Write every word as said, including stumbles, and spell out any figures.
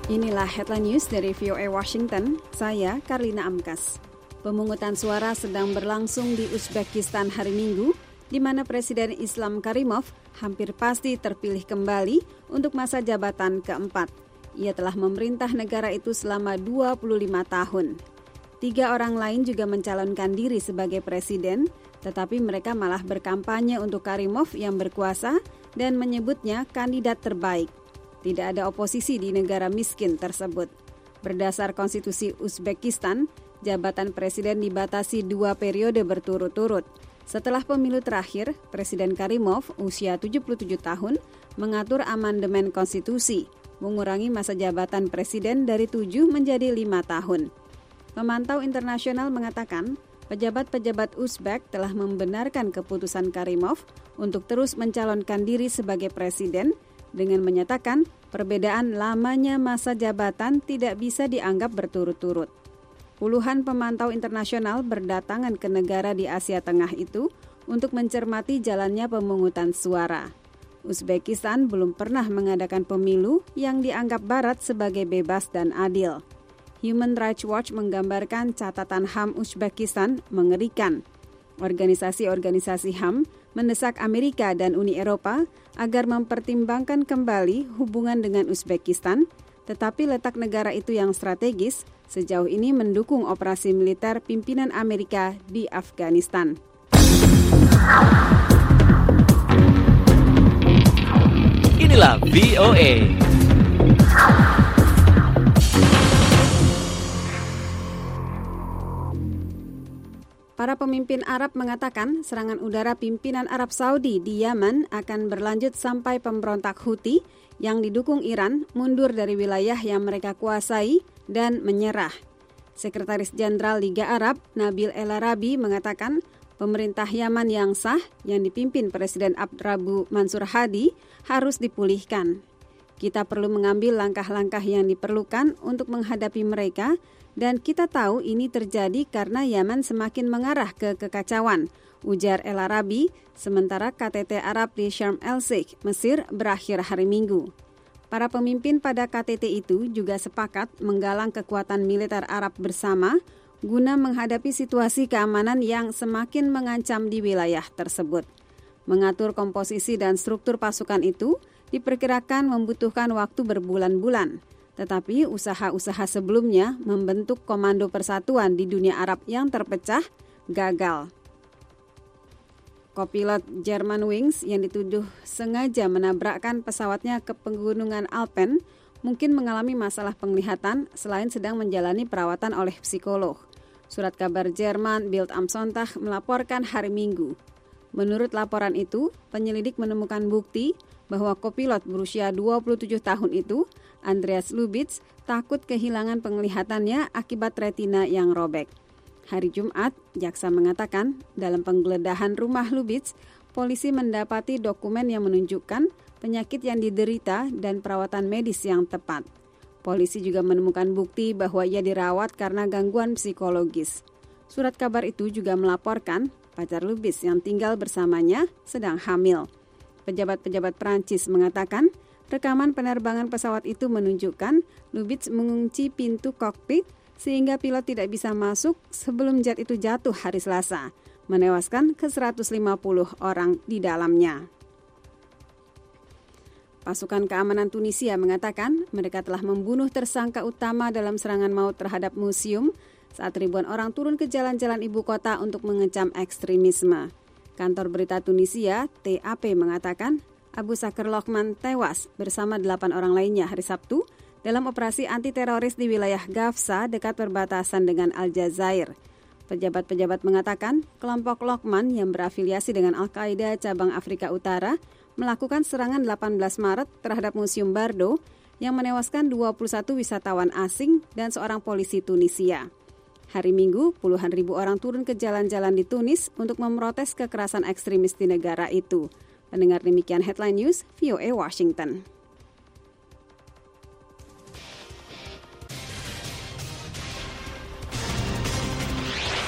Inilah headline news dari V O A Washington, saya Karlina Amkas. Pemungutan suara sedang berlangsung di Uzbekistan hari Minggu, di mana Presiden Islam Karimov hampir pasti terpilih kembali untuk masa jabatan keempat. Ia telah memerintah negara itu selama dua puluh lima tahun. Tiga orang lain juga mencalonkan diri sebagai presiden, tetapi mereka malah berkampanye untuk Karimov yang berkuasa dan menyebutnya kandidat terbaik. Tidak ada oposisi di negara miskin tersebut. Berdasar konstitusi Uzbekistan, jabatan presiden dibatasi dua periode berturut-turut. Setelah pemilu terakhir, Presiden Karimov, usia tujuh puluh tujuh tahun, mengatur amandemen konstitusi, mengurangi masa jabatan presiden dari tujuh menjadi lima tahun. Pemantau internasional mengatakan, pejabat-pejabat Uzbek telah membenarkan keputusan Karimov untuk terus mencalonkan diri sebagai presiden dengan menyatakan perbedaan lamanya masa jabatan tidak bisa dianggap berturut-turut. Puluhan pemantau internasional berdatangan ke negara di Asia Tengah itu untuk mencermati jalannya pemungutan suara. Uzbekistan belum pernah mengadakan pemilu yang dianggap Barat sebagai bebas dan adil. Human Rights Watch menggambarkan catatan H A M Uzbekistan mengerikan. Organisasi-organisasi H A M mendesak Amerika dan Uni Eropa agar mempertimbangkan kembali hubungan dengan Uzbekistan, tetapi letak negara itu yang strategis sejauh ini mendukung operasi militer pimpinan Amerika di Afghanistan. Inilah V O A. Para pemimpin Arab mengatakan serangan udara pimpinan Arab Saudi di Yaman akan berlanjut sampai pemberontak Houthi yang didukung Iran mundur dari wilayah yang mereka kuasai dan menyerah. Sekretaris Jenderal Liga Arab Nabil El Arabi mengatakan pemerintah Yaman yang sah yang dipimpin Presiden Abdrabbu Mansur Hadi harus dipulihkan. Kita perlu mengambil langkah-langkah yang diperlukan untuk menghadapi mereka. Dan kita tahu ini terjadi karena Yaman semakin mengarah ke kekacauan, ujar El Arabi, sementara K T T Arab di Sharm el-Sheikh, Mesir, berakhir hari Minggu. Para pemimpin pada K T T itu juga sepakat menggalang kekuatan militer Arab bersama guna menghadapi situasi keamanan yang semakin mengancam di wilayah tersebut. Mengatur komposisi dan struktur pasukan itu diperkirakan membutuhkan waktu berbulan-bulan. Tetapi usaha-usaha sebelumnya membentuk komando persatuan di dunia Arab yang terpecah gagal. Kopilot Germanwings yang dituduh sengaja menabrakkan pesawatnya ke pegunungan Alpen mungkin mengalami masalah penglihatan selain sedang menjalani perawatan oleh psikolog. Surat kabar Jerman Bild am Sonntag melaporkan hari Minggu. Menurut laporan itu, penyelidik menemukan bukti bahwa kopilot berusia dua puluh tujuh tahun itu, Andreas Lubitz, takut kehilangan penglihatannya akibat retina yang robek. Hari Jumat, jaksa mengatakan dalam penggeledahan rumah Lubitz, polisi mendapati dokumen yang menunjukkan penyakit yang diderita dan perawatan medis yang tepat. Polisi juga menemukan bukti bahwa ia dirawat karena gangguan psikologis. Surat kabar itu juga melaporkan pacar Lubitz yang tinggal bersamanya sedang hamil. Pejabat-pejabat Prancis mengatakan rekaman penerbangan pesawat itu menunjukkan Lubitz mengunci pintu kokpit sehingga pilot tidak bisa masuk sebelum jet itu jatuh hari Selasa, menewaskan ke seratus lima puluh orang di dalamnya. Pasukan keamanan Tunisia mengatakan mereka telah membunuh tersangka utama dalam serangan maut terhadap museum saat ribuan orang turun ke jalan-jalan ibu kota untuk mengecam ekstremisme. Kantor berita Tunisia, T A P, mengatakan Abu Saker Lokman tewas bersama delapan orang lainnya hari Sabtu dalam operasi anti-teroris di wilayah Gafsa dekat perbatasan dengan Aljazair. Pejabat-pejabat mengatakan kelompok Lokman yang berafiliasi dengan Al-Qaeda cabang Afrika Utara melakukan serangan delapan belas Maret terhadap Museum Bardo yang menewaskan dua puluh satu wisatawan asing dan seorang polisi Tunisia. Hari Minggu, puluhan ribu orang turun ke jalan-jalan di Tunis untuk memprotes kekerasan ekstremis di negara itu. Pendengar demikian headline news V O A Washington.